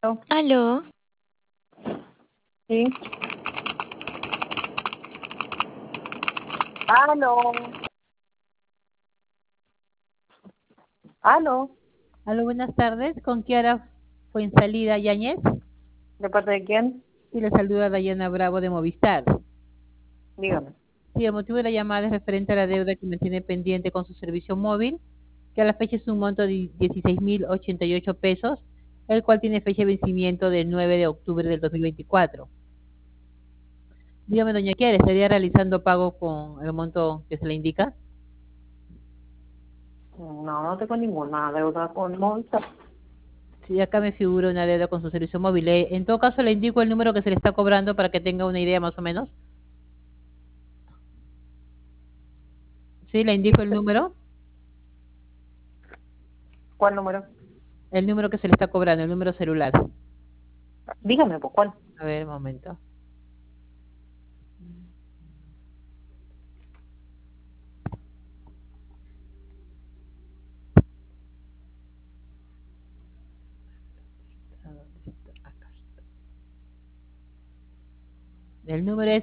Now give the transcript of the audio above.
Aló, Sí. Aló. Aló. Aló, buenas tardes. Con Kiara Fuensalida Yáñez ¿De parte de quién? y le saluda Dayana Bravo de Movistar. Dígame. Sí, el motivo de la llamada es referente a la deuda que me tiene pendiente con su servicio móvil, que a la fecha es un monto de 16.088 pesos, el cual tiene fecha de vencimiento del 9 de octubre del 2024. Dígame, doña Kiara, ¿estaría realizando pago con el monto que se le indica? No, no tengo ninguna deuda con Monza. Sí, acá me figura una deuda con su servicio móvil. En todo caso, le indico el número que se le está cobrando para que tenga una idea más o menos. Sí, le indico el número. ¿Cuál número? El número que se le está cobrando, el número celular. Dígame, pues, ¿cuál? A ver, un momento. ¿A dónde está? Acá está. El número es